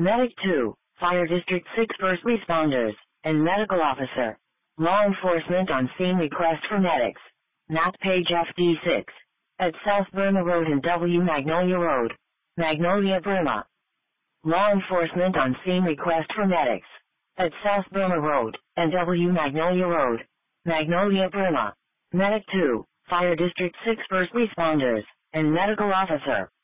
Medic 2, Fire District 6 first responders, and medical officer. Law enforcement on scene request for medics. Map page FD6. At South Burma Road and W Magnolia Road. Magnolia, Burma. Law enforcement on scene request for medics. At South Burma Road, and W Magnolia Road. Magnolia, Burma. Medic 2, Fire District 6 first responders, and medical officer.